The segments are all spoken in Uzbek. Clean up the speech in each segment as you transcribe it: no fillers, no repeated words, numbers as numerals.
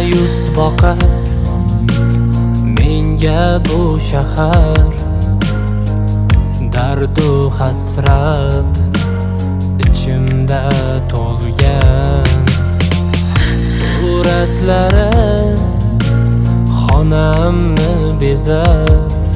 yuz boqar menga bu shahar. Dardu hasrat ichimda to'lgan. Suratlari xonamni bezar.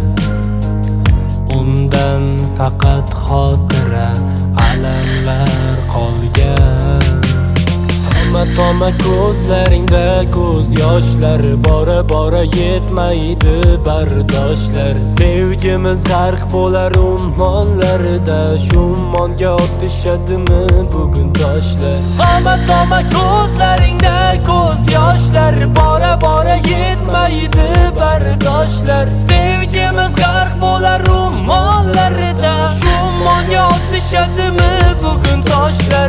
Undan faqat xotira alamlar qolgan. Toma ko'zlaringda ko'z yoshlar, bora yetmaydi bardoshlar. Sevgimiz g'arq bo'lar ummonlarida, shu ummonga otishadimi bugun toshlar? Toma ko'zlaringda ko'z yoshlar, bora yetmaydi bardoshlar. Sevgimiz g'arq bo'lar ummonlarida, shu ummonga otishadimi bugun toshlar?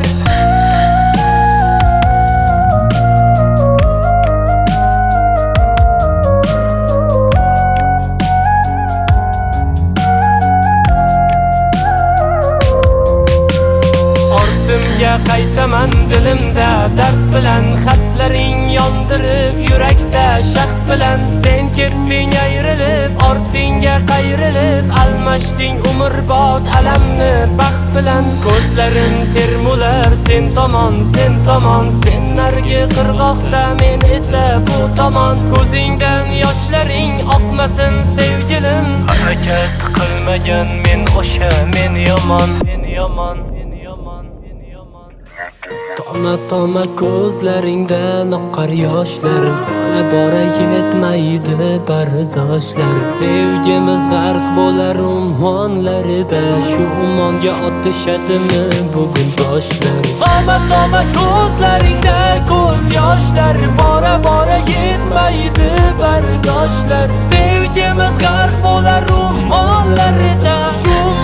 Qaytaman dilimda dard bilan, xatlaring yondirib yurakda shaxt bilan. Sen ketding ayrilib, ortingga qayrilib, almashding umrbod alamni baxt bilan. Ko'zlarim termular sen tomon, sen nargi qirg'oqda, men esa bu tomon. Ko'zingdan yoshlaring oqmasin sevgilim, harakat qilmagan men o'sha, men yomon. Toma ko'zlaringdan oqqar yoshlar, bora yetmaydi bardoshlar. Sevgimiz g'arq bo'lar ummonlarida, shu ummonga otishadimi bugun toshlar? Toma ko'zlaringda ko'z yoshlar, bora yetmaydi bardoshlar. Sevgimiz g'arq bo'lar ummonlarida, shu